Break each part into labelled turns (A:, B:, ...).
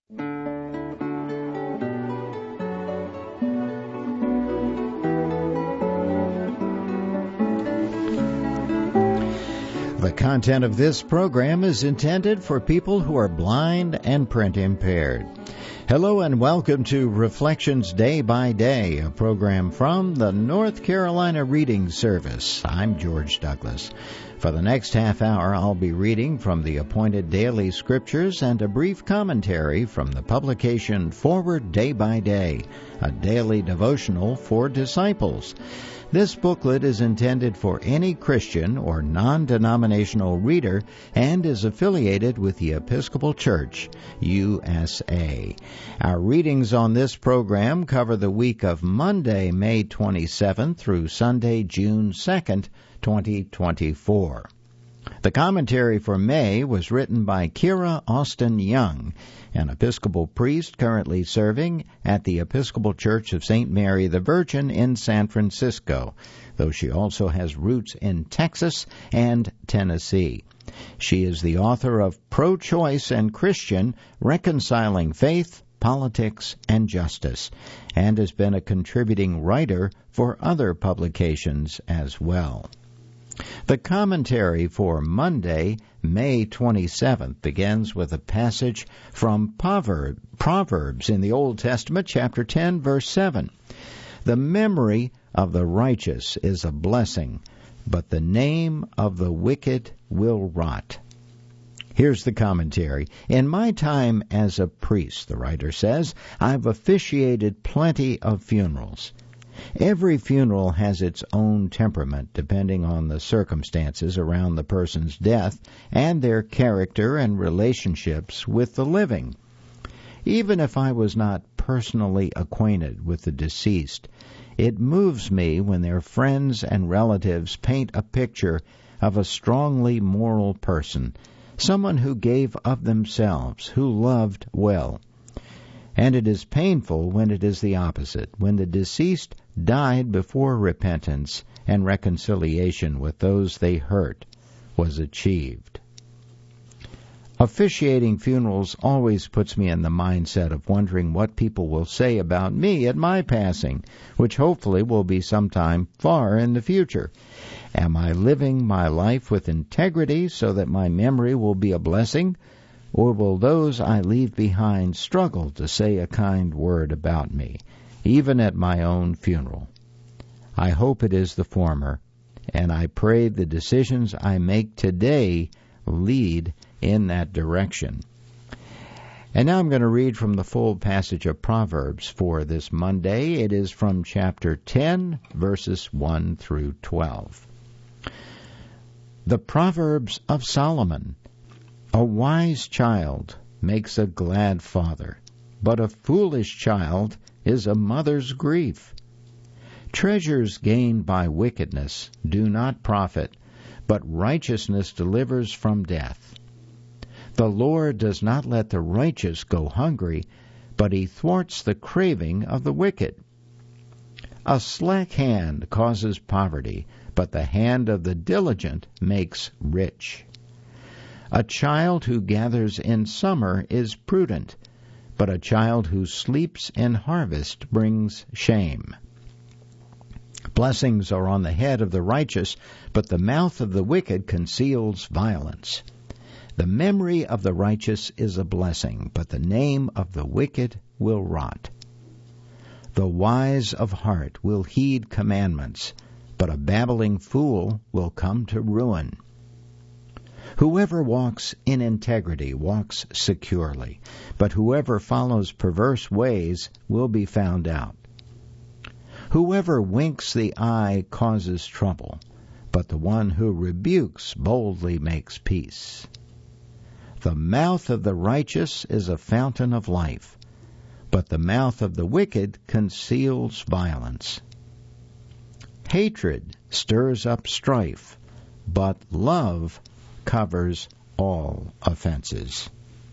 A: The content of this program is intended for people who are blind and print impaired. Hello and welcome to Reflections Day by Day, a program from the North Carolina Reading Service. I'm George Douglas. For the next half hour, I'll be reading from the appointed daily scriptures and a brief commentary from the publication Forward Day by Day, a daily devotional for disciples. This booklet is intended for any Christian or non-denominational reader and is affiliated with the Episcopal Church, USA. Our readings on this program cover the week of Monday, May 27th through Sunday, June 2nd, 2024. The commentary for May was written by Kira Austin Young, an Episcopal priest currently serving at the Episcopal Church of St. Mary the Virgin in San Francisco, though she also has roots in Texas and Tennessee. She is the author of Pro-Choice and Christian, Reconciling Faith, Politics, and Justice, and has been a contributing writer for other publications as well. The commentary for Monday, May 27th, begins with a passage from Proverbs in the Old Testament, chapter 10, verse 7. The memory of the righteous is a blessing, but the name of the wicked will rot. Here's the commentary. In my time as a priest, the writer says, I've officiated plenty of funerals. Every funeral has its own temperament depending on the circumstances around the person's death and their character and relationships with the living. Even if I was not personally acquainted with the deceased, it moves me when their friends and relatives paint a picture of a strongly moral person, someone who gave of themselves, who loved well. And it is painful when it is the opposite, when the deceased died before repentance and reconciliation with those they hurt was achieved. Officiating funerals always puts me in the mindset of wondering what people will say about me at my passing, which hopefully will be sometime far in the future. Am I living my life with integrity so that my memory will be a blessing? Or will those I leave behind struggle to say a kind word about me, even at my own funeral? I hope it is the former, and I pray the decisions I make today lead in that direction. And now I'm going to read from the full passage of Proverbs for this Monday. It is from chapter 10, verses 1 through 12. The Proverbs of Solomon. A wise child makes a glad father, but a foolish child is a mother's grief. Treasures gained by wickedness do not profit, but righteousness delivers from death. The Lord does not let the righteous go hungry, but he thwarts the craving of the wicked. A slack hand causes poverty, but the hand of the diligent makes rich. A child who gathers in summer is prudent, but a child who sleeps in harvest brings shame. Blessings are on the head of the righteous, but the mouth of the wicked conceals violence. The memory of the righteous is a blessing, but the name of the wicked will rot. The wise of heart will heed commandments, but a babbling fool will come to ruin. Whoever walks in integrity walks securely, but whoever follows perverse ways will be found out. Whoever winks the eye causes trouble, but the one who rebukes boldly makes peace. The mouth of the righteous is a fountain of life, but the mouth of the wicked conceals violence. Hatred stirs up strife, but love covers all offenses.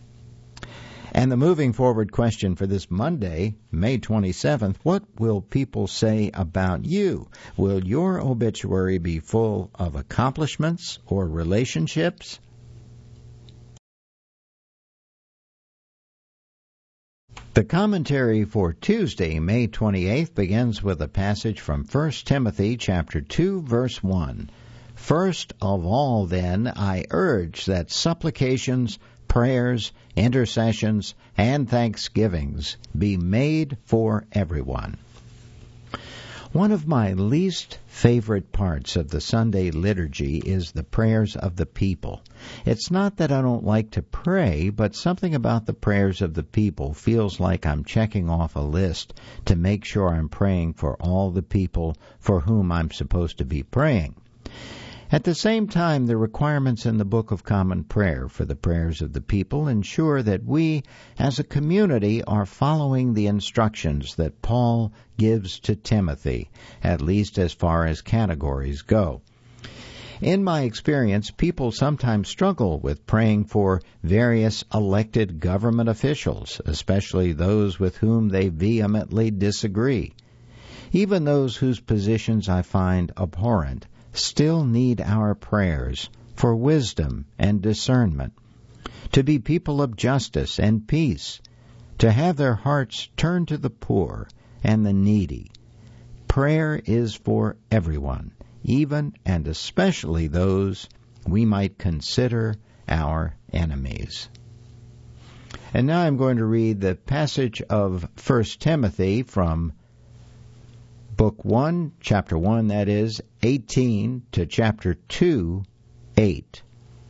A: And the moving forward question for this Monday, May 27th, what will people say about you? Will your obituary be full of accomplishments or relationships? The commentary for Tuesday, May 28th, begins with a passage from 1 Timothy chapter 2, verse 1. First of all, then, I urge that supplications, prayers, intercessions, and thanksgivings be made for everyone. One of my least favorite parts of the Sunday liturgy is the prayers of the people. It's not that I don't like to pray, but something about the prayers of the people feels like I'm checking off a list to make sure I'm praying for all the people for whom I'm supposed to be praying. At the same time, the requirements in the Book of Common Prayer for the prayers of the people ensure that we, as a community, are following the instructions that Paul gives to Timothy, at least as far as categories go. In my experience, people sometimes struggle with praying for various elected government officials, especially those with whom they vehemently disagree. Even those whose positions I find abhorrent still need our prayers for wisdom and discernment, to be people of justice and peace, to have their hearts turned to the poor and the needy. Prayer is for everyone, even and especially those we might consider our enemies. And now I'm going to read the passage of 1 Timothy from Book 1, Chapter 1, that is, 18 to Chapter 2, 8.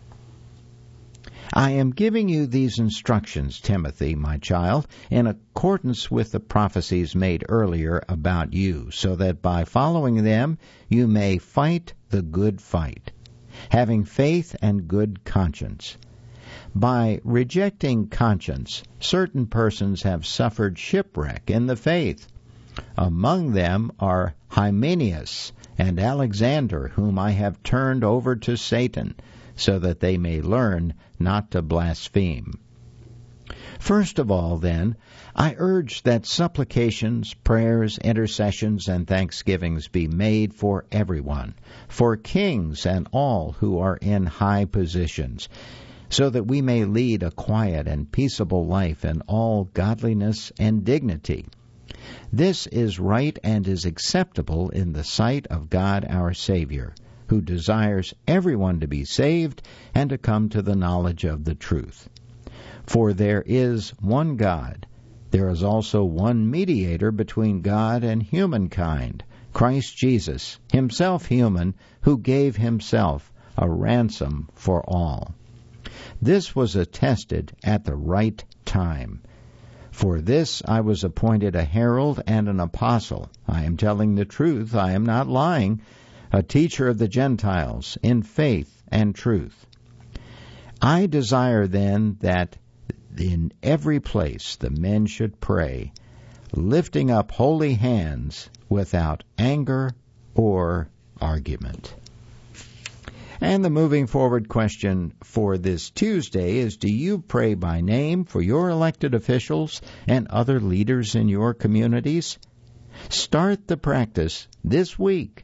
A: I am giving you these instructions, Timothy, my child, in accordance with the prophecies made earlier about you, so that by following them you may fight the good fight, having faith and good conscience. By rejecting conscience, certain persons have suffered shipwreck in the faith. Among them are Hymenaeus and Alexander, whom I have turned over to Satan, so that they may learn not to blaspheme. First of all, then, I urge that supplications, prayers, intercessions, and thanksgivings be made for everyone, for kings and all who are in high positions, so that we may lead a quiet and peaceable life in all godliness and dignity. This is right and is acceptable in the sight of God our Savior, who desires everyone to be saved and to come to the knowledge of the truth. For there is one God. There is also one mediator between God and humankind, Christ Jesus, himself human, who gave himself a ransom for all. This was attested at the right time. For this I was appointed a herald and an apostle. I am telling the truth, I am not lying, a teacher of the Gentiles in faith and truth. I desire then that in every place the men should pray, lifting up holy hands without anger or argument. And the moving forward question for this Tuesday is, do you pray by name for your elected officials and other leaders in your communities? Start the practice this week.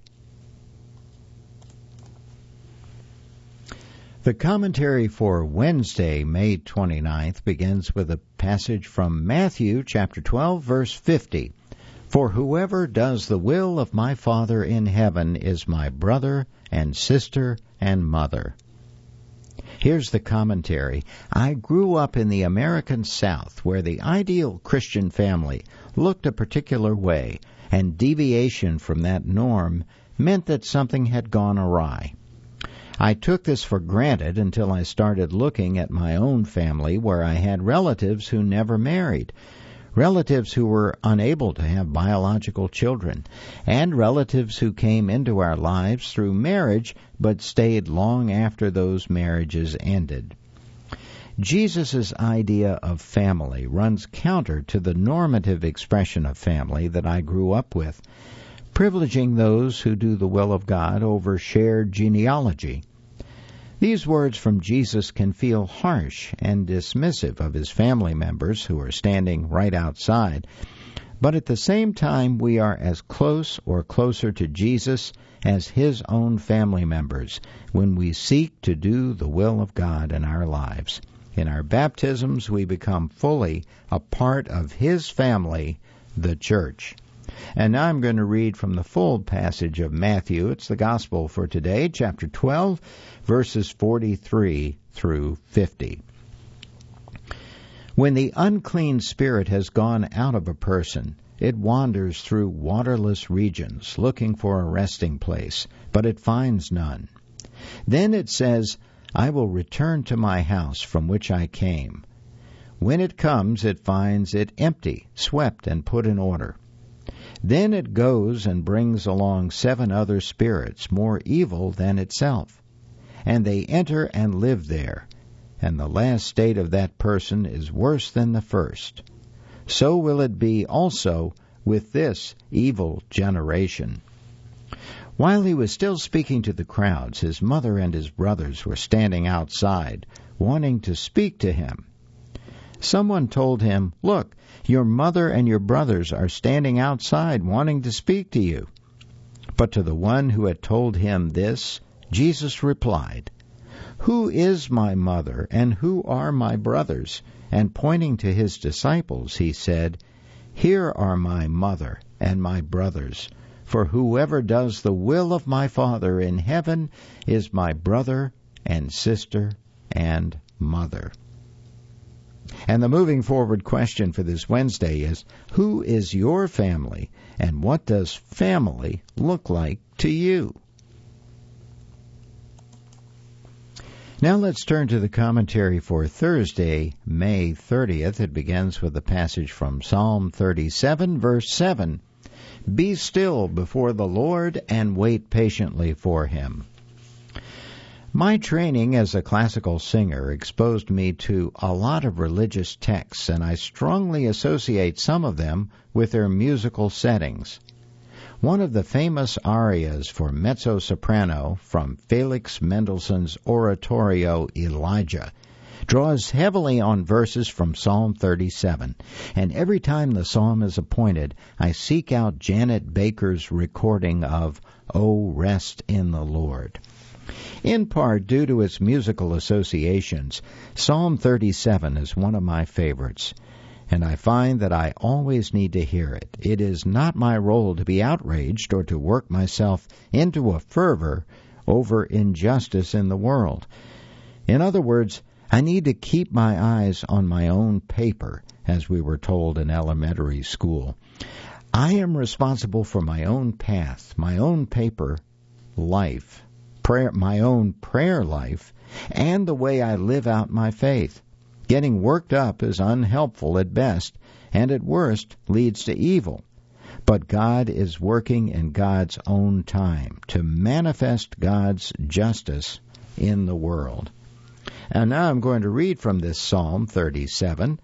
A: The commentary for Wednesday, May 29th, begins with a passage from Matthew chapter 12, verse 50. For whoever does the will of my Father in heaven is my brother and sister and mother. Here's the commentary. I grew up in the American South, where the ideal Christian family looked a particular way, and deviation from that norm meant that something had gone awry. I took this for granted until I started looking at my own family, where I had relatives who never married, relatives who were unable to have biological children, and relatives who came into our lives through marriage but stayed long after those marriages ended. Jesus' idea of family runs counter to the normative expression of family that I grew up with, privileging those who do the will of God over shared genealogy. These words from Jesus can feel harsh and dismissive of his family members who are standing right outside, but at the same time we are as close or closer to Jesus as his own family members when we seek to do the will of God in our lives. In our baptisms, we become fully a part of His family, the church. And now I'm going to read from the full passage of Matthew. It's the Gospel for today, chapter 12, verses 43 through 50. When the unclean spirit has gone out of a person, it wanders through waterless regions, looking for a resting place, but it finds none. Then it says, I will return to my house from which I came. When it comes, it finds it empty, swept, and put in order. Then it goes and brings along 7 other spirits, more evil than itself. And they enter and live there. And the last state of that person is worse than the first. So will it be also with this evil generation. While he was still speaking to the crowds, his mother and his brothers were standing outside, wanting to speak to him. Someone told him, Look, your mother and your brothers are standing outside wanting to speak to you. But to the one who had told him this, Jesus replied, Who is my mother and who are my brothers? And pointing to his disciples, he said, Here are my mother and my brothers. For whoever does the will of my Father in heaven is my brother and sister and mother. And the moving forward question for this Wednesday is, who is your family, and what does family look like to you? Now let's turn to the commentary for Thursday, May 30th. It begins with a passage from Psalm 37, verse 7. Be still before the Lord and wait patiently for Him. My training as a classical singer exposed me to a lot of religious texts, and I strongly associate some of them with their musical settings. One of the famous arias for mezzo-soprano from Felix Mendelssohn's oratorio Elijah draws heavily on verses from Psalm 37, and every time the psalm is appointed, I seek out Janet Baker's recording of O Rest in the Lord. In part due to its musical associations, Psalm 37 is one of my favorites, and I find that I always need to hear it. It is not my role to be outraged or to work myself into a fervor over injustice in the world. In other words, I need to keep my eyes on my own paper, as we were told in elementary school. I am responsible for my own path, my own paper life, my own prayer life, and the way I live out my faith. Getting worked up is unhelpful at best, and at worst leads to evil. But God is working in God's own time to manifest God's justice in the world. And now I'm going to read from this Psalm 37,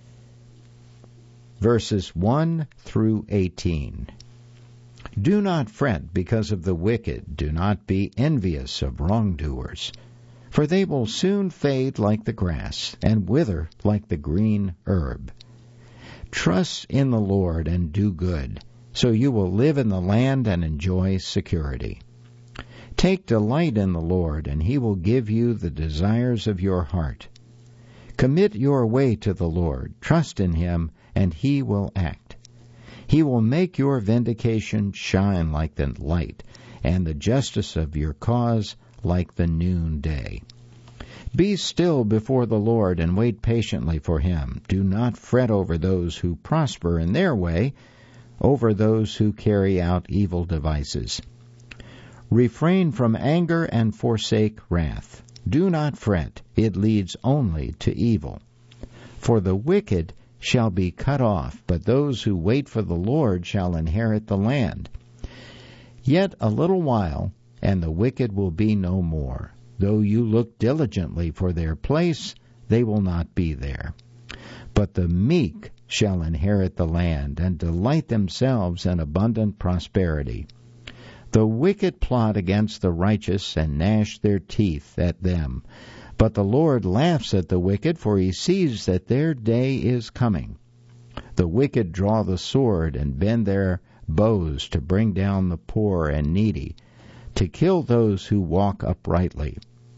A: verses 1 through 18. Do not fret because of the wicked. Do not be envious of wrongdoers. For they will soon fade like the grass and wither like the green herb. Trust in the Lord and do good, so you will live in the land and enjoy security. Take delight in the Lord, and He will give you the desires of your heart. Commit your way to the Lord. Trust in Him, and He will act. He will make your vindication shine like the light, and the justice of your cause like the noonday. Be still before the Lord and wait patiently for Him. Do not fret over those who prosper in their way, over those who carry out evil devices. Refrain from anger and forsake wrath. Do not fret, it leads only to evil. For the wicked shall be cut off, but those who wait for the Lord shall inherit the land. Yet a little while, and the wicked will be no more. Though you look diligently for their place, they will not be there. But the meek shall inherit the land, and delight themselves in abundant prosperity. The wicked plot against the righteous, and gnash their teeth at them. But the Lord laughs at the wicked, for He sees that their day is coming. The wicked draw the sword, and bend their bows to bring down the poor and needy, to kill those who walk uprightly.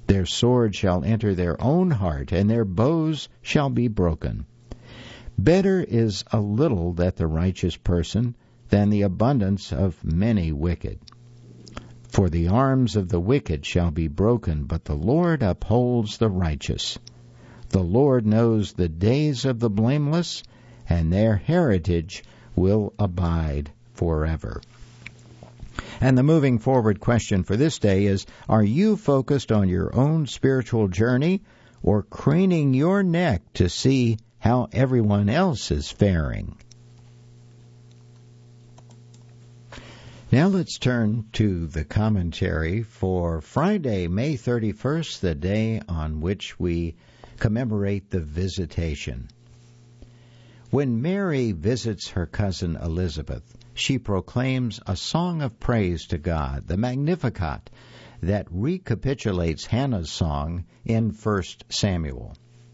A: Their sword shall enter their own heart, and their bows shall be broken. Better is a little that the righteous person than the abundance of many wicked. For the arms of the wicked shall be broken, but the Lord upholds the righteous. The Lord knows the days of the blameless, and their heritage will abide forever. And the moving forward question for this day is, are you focused on your own spiritual journey or craning your neck to see how everyone else is faring? Now let's turn to the commentary for Friday, May 31st, the day on which we commemorate the Visitation. When Mary visits her cousin Elizabeth, she proclaims a song of praise to God, the Magnificat, that recapitulates Hannah's song in 1 Samuel.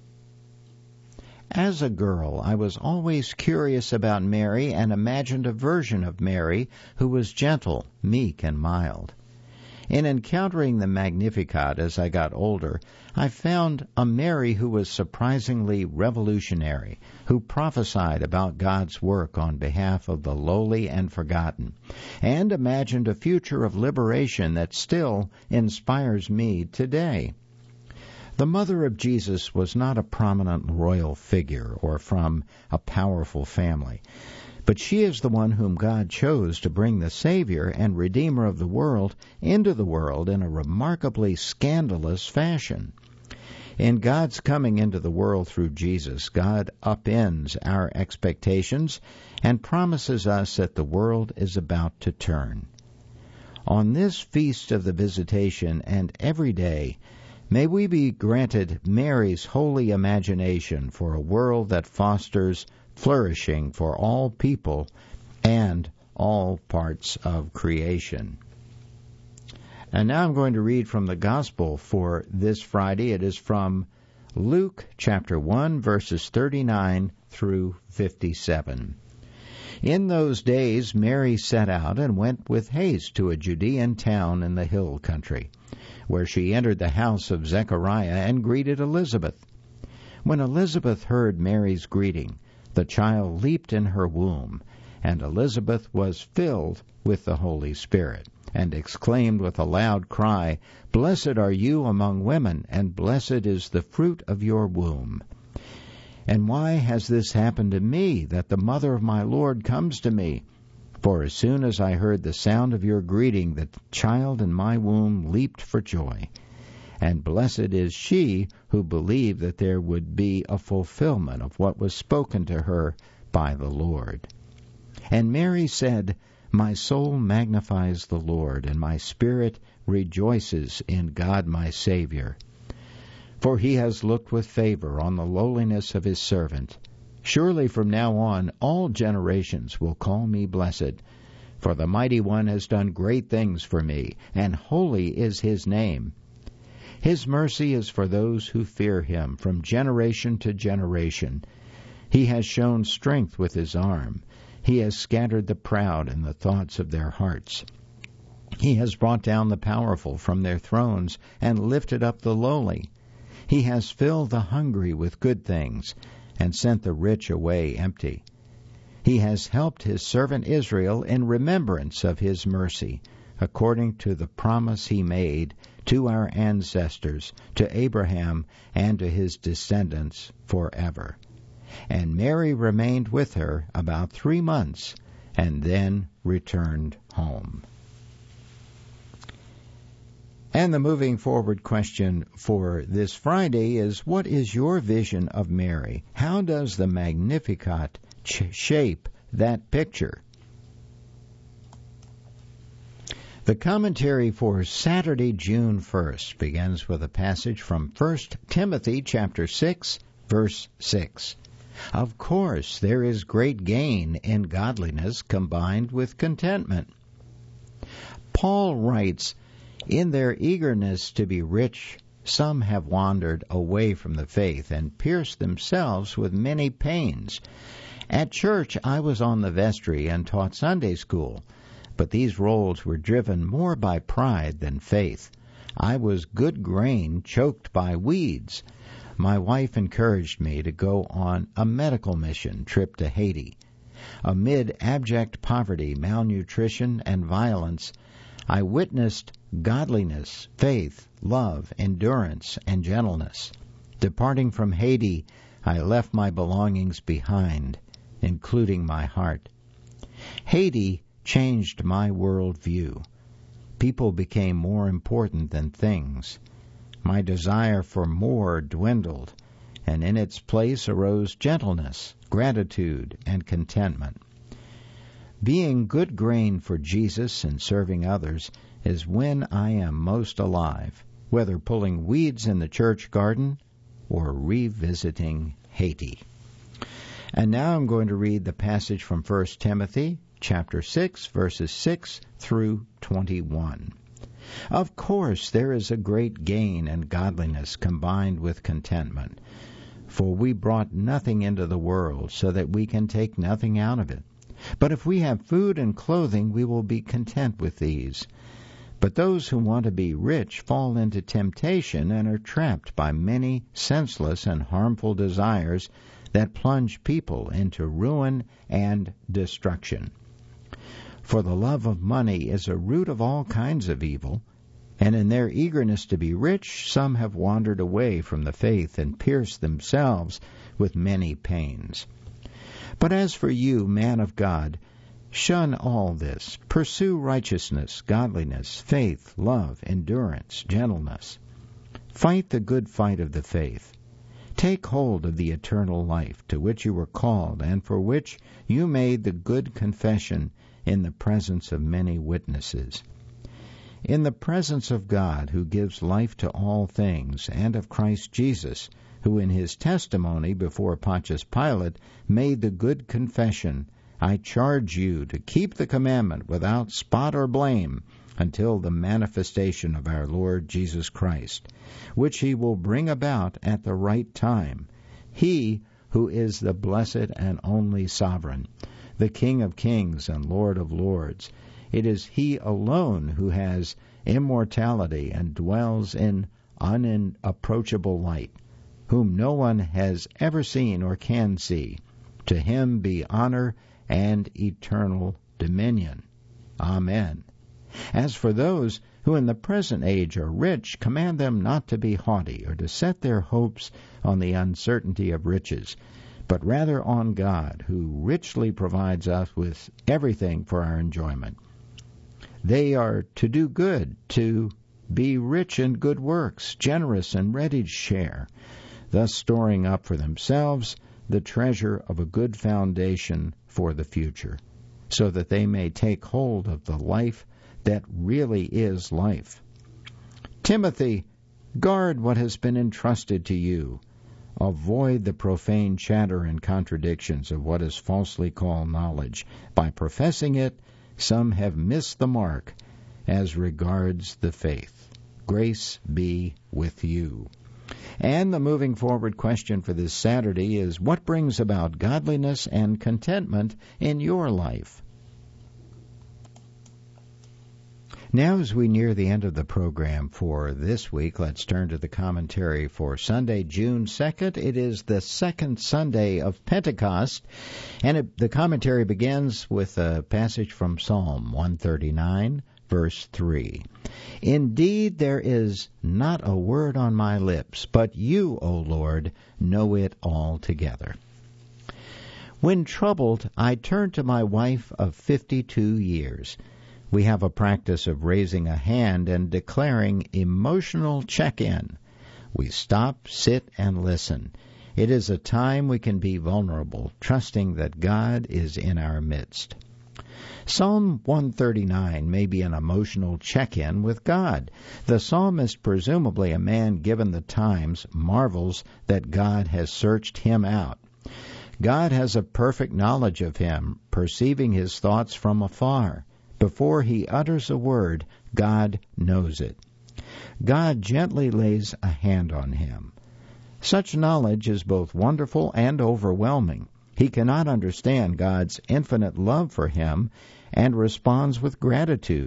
A: As a girl, I was always curious about Mary and imagined a version of Mary who was gentle, meek, and mild. In encountering the Magnificat as I got older, I found a Mary who was surprisingly revolutionary, who prophesied about God's work on behalf of the lowly and forgotten, and imagined a future of liberation that still inspires me today. The mother of Jesus was not a prominent royal figure or from a powerful family, but she is the one whom God chose to bring the Savior and Redeemer of the world into the world in a remarkably scandalous fashion. In God's coming into the world through Jesus, God upends our expectations and promises us that the world is about to turn. On this feast of the Visitation and every day, may we be granted Mary's holy imagination for a world that fosters flourishing for all people and all parts of creation. And now I'm going to read from the Gospel for this Friday. It is from Luke chapter 1, verses 39 through 57. In those days Mary set out and went with haste to a Judean town in the hill country, where she entered the house of Zechariah and greeted Elizabeth. When Elizabeth heard Mary's greeting, the child leaped in her womb, and Elizabeth was filled with the Holy Spirit, and exclaimed with a loud cry, "Blessed are you among women, and blessed is the fruit of your womb. And why has this happened to me, that the mother of my Lord comes to me? For as soon as I heard the sound of your greeting, the child in my womb leaped for joy. And blessed is she who believed that there would be a fulfillment of what was spoken to her by the Lord." And Mary said, "My soul magnifies the Lord, and my spirit rejoices in God my Savior. For he has looked with favor on the lowliness of his servant. Surely from now on all generations will call me blessed. For the Mighty One has done great things for me, and holy is his name. His mercy is for those who fear him from generation to generation. He has shown strength with his arm. He has scattered the proud in the thoughts of their hearts. He has brought down the powerful from their thrones and lifted up the lowly. He has filled the hungry with good things and sent the rich away empty. He has helped his servant Israel in remembrance of his mercy, according to the promise he made to our ancestors, to Abraham and to his descendants forever." And Mary remained with her about 3 months, and then returned home. And the moving forward question for this Friday is, what is your vision of Mary? How does the Magnificat shape that picture? The commentary for Saturday, June 1st, begins with a passage from 1 Timothy chapter 6, verse 6. Of course, there is great gain in godliness combined with contentment. Paul writes, "In their eagerness to be rich, some have wandered away from the faith and pierced themselves with many pains. At church, I was on the vestry and taught Sunday school, but these roles were driven more by pride than faith. I was good grain choked by weeds. My wife encouraged me to go on a medical mission trip to Haiti. Amid abject poverty, malnutrition, and violence, I witnessed godliness, faith, love, endurance, and gentleness. Departing from Haiti, I left my belongings behind, including my heart. Haiti changed my worldview. People became more important than things. My desire for more dwindled, and in its place arose gentleness, gratitude, and contentment. Being good grain for Jesus and serving others is when I am most alive, whether pulling weeds in the church garden or revisiting Haiti. And now I'm going to read the passage from 1 Timothy chapter 6, verses 6 through 21. Of course, there is a great gain in godliness combined with contentment, for we brought nothing into the world, so that we can take nothing out of it. But if we have food and clothing, we will be content with these. But those who want to be rich fall into temptation and are trapped by many senseless and harmful desires that plunge people into ruin and destruction. For the love of money is a root of all kinds of evil, and in their eagerness to be rich, some have wandered away from the faith and pierced themselves with many pains. But as for you, man of God, shun all this. Pursue righteousness, godliness, faith, love, endurance, gentleness. Fight the good fight of the faith. Take hold of the eternal life to which you were called and for which you made the good confession in the presence of many witnesses. In the presence of God, who gives life to all things, and of Christ Jesus, who in his testimony before Pontius Pilate made the good confession, I charge you to keep the commandment without spot or blame until the manifestation of our Lord Jesus Christ, which he will bring about at the right time. He who is the blessed and only sovereign, the King of kings and Lord of lords. It is he alone who has immortality and dwells in unapproachable light, whom no one has ever seen or can see. To him be honor and eternal dominion. Amen. As for those who in the present age are rich, command them not to be haughty or to set their hopes on the uncertainty of riches, but rather on God, who richly provides us with everything for our enjoyment. They are to do good, to be rich in good works, generous and ready to share, thus storing up for themselves the treasure of a good foundation for the future, so that they may take hold of the life that really is life. Timothy, guard what has been entrusted to you. Avoid the profane chatter and contradictions of what is falsely called knowledge. By professing it, some have missed the mark as regards the faith. Grace be with you. And the moving forward question for this Saturday is, what brings about godliness and contentment in your life? Now, as we near the end of the program for this week, let's turn to the commentary for Sunday, June 2nd. It is the second Sunday of Pentecost, and the commentary begins with a passage from Psalm 139, verse 3. Indeed, there is not a word on my lips, but you, O Lord, know it altogether. When troubled, I turn to my wife of 52 years. We have a practice of raising a hand and declaring emotional check-in. We stop, sit, and listen. It is a time we can be vulnerable, trusting that God is in our midst. Psalm 139 may be an emotional check-in with God. The psalmist, presumably a man given the times, marvels that God has searched him out. God has a perfect knowledge of him, perceiving his thoughts from afar. Before he utters a word, God knows it. God gently lays a hand on him. Such knowledge is both wonderful and overwhelming. He cannot understand God's infinite love for him and responds with gratitude,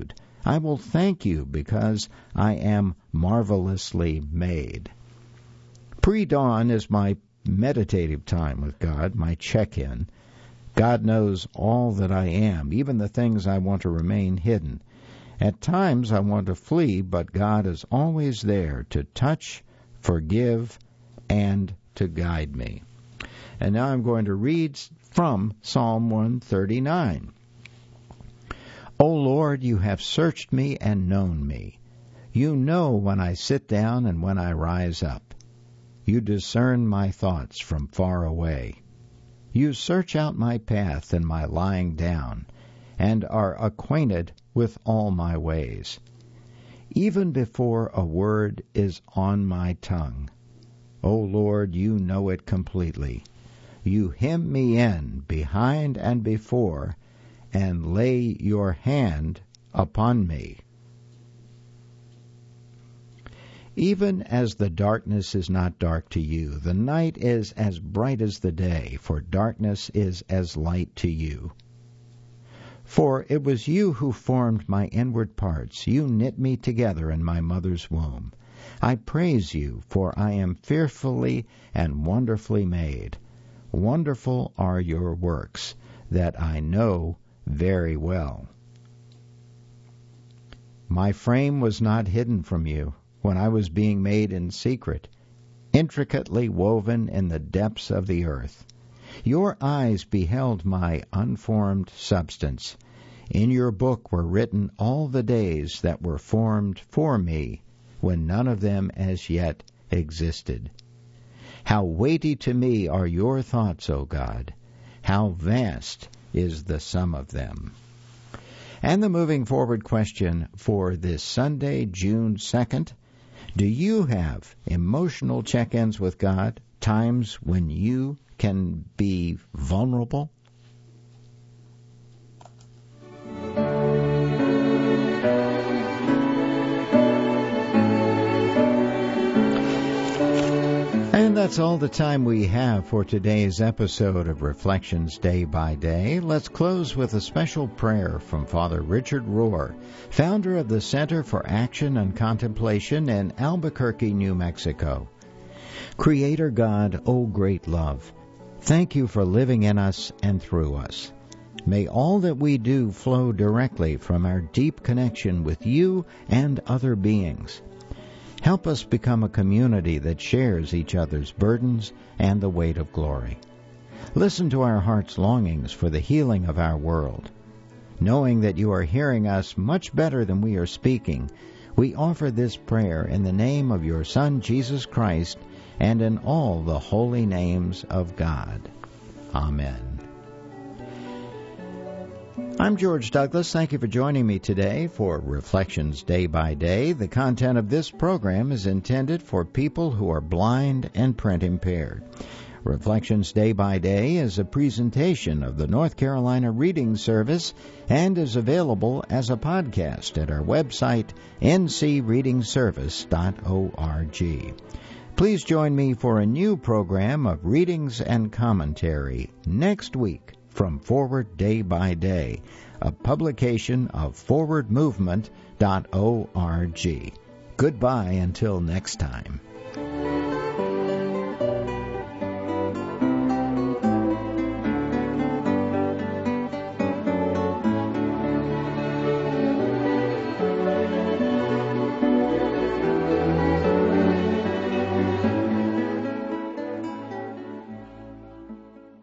A: I will thank you because I am marvelously made. Pre-dawn is my meditative time with God, my check-in. God knows all that I am, even the things I want to remain hidden. At times I want to flee, but God is always there to touch, forgive, and to guide me. And now I'm going to read from Psalm 139. O Lord, you have searched me and known me. You know when I sit down and when I rise up. You discern my thoughts from far away. You search out my path and my lying down, and are acquainted with all my ways. Even before a word is on my tongue, O Lord, you know it completely. You hem me in behind and before, and lay your hand upon me. Even as the darkness is not dark to you, the night is as bright as the day, for darkness is as light to you. For it was you who formed my inward parts. You knit me together in my mother's womb. I praise you, for I am fearfully and wonderfully made. Wonderful are your works, that I know very well. My frame was not hidden from you when I was being made in secret, intricately woven in the depths of the earth. Your eyes beheld my unformed substance. In your book were written all the days that were formed for me, when none of them as yet existed. How weighty to me are your thoughts, O God! How vast is the sum of them! And the moving forward question for this Sunday, June 2nd, do you have emotional check-ins with God, times when you can be vulnerable? And that's all the time we have for today's episode of Reflections Day by Day. Let's close with a special prayer from Father Richard Rohr, founder of the Center for Action and Contemplation in Albuquerque, New Mexico. Creator God, O great love, thank you for living in us and through us. May all that we do flow directly from our deep connection with you and other beings. Help us become a community that shares each other's burdens and the weight of glory. Listen to our heart's longings for the healing of our world. Knowing that you are hearing us much better than we are speaking, we offer this prayer in the name of your Son, Jesus Christ, and in all the holy names of God. Amen. I'm George Douglas. Thank you for joining me today for Reflections Day by Day. The content of this program is intended for people who are blind and print impaired. Reflections Day by Day is a presentation of the North Carolina Reading Service and is available as a podcast at our website, ncreadingservice.org. Please join me for a new program of readings and commentary next week from Forward Day by Day, a publication of forwardmovement.org. Goodbye until next time.